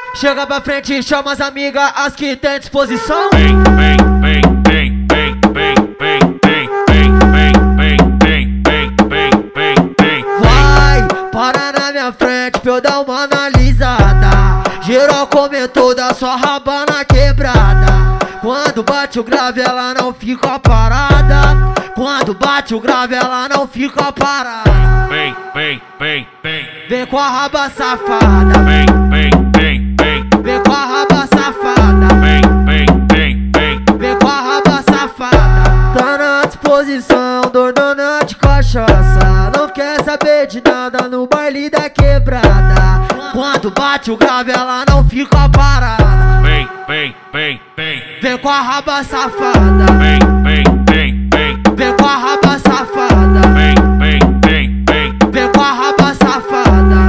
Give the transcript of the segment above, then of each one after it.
Chega pra frente e chama as amigas, as que tem disposição. Vem, vem, vem, vem, vem, vem, vem, vem, vem, vem, vem, vem, vem, vem, vem. Vai, para na minha frente pra eu dar uma analisada. Geral comentou da sua raba na quebrada. Quando bate o grave ela não fica parada. Quando bate o grave ela não fica parada. Vem, vem, vem, vem. Vem com a raba safada. Vem, vem, vem, vem. Vem com a raba safada. Vem, vem, vem, vem. Vem com a raba safada. Tá na disposição, dona de cachaça. Não quer saber de nada no baile da quebrada. Quando bate o grave ela não fica parada. Vem, vem, vem, vem. Vem com a raba safada. Vem, vem, vem, vem. Vem com a raba safada. Vem, vem, vem, vem. Vem com a raba safada.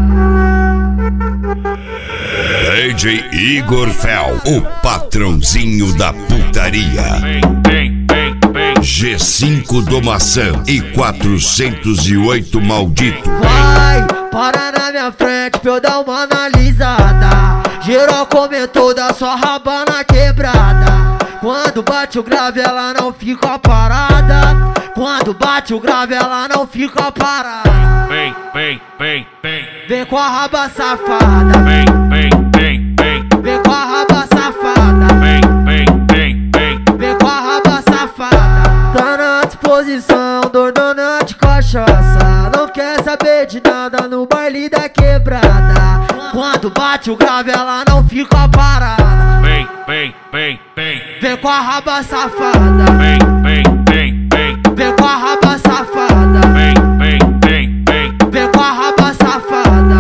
DJ Igor Fel, o patrãozinho da putaria. Vem, vem, vem, vem. G5 do Maçã e 408 Maldito. Vai, para na minha frente pra eu dar uma analisada. Geral comentou da sua raba na quebrada. Quando bate o grave ela não fica parada. Quando bate o grave ela não fica parada. Vem, vem, vem, vem. Vem com a raba safada. Vem, vem, vem, vem. Vem com a raba safada. Vem, vem, vem, vem. Vem com a raba safada. Tá na disposição, dona de cachaça. Não quer saber de nada no baile da quebrada. Quando bate o grave ela não fica parada. Vem, vem, vem, vem. Vem com a raba safada. Vem, vem, vem, vem. Vem com a raba safada. Vem, vem, vem, vem. Vem com a raba safada.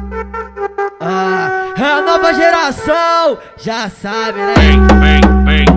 Ah, é a nova geração, já sabe, né? Vem, vem, vem.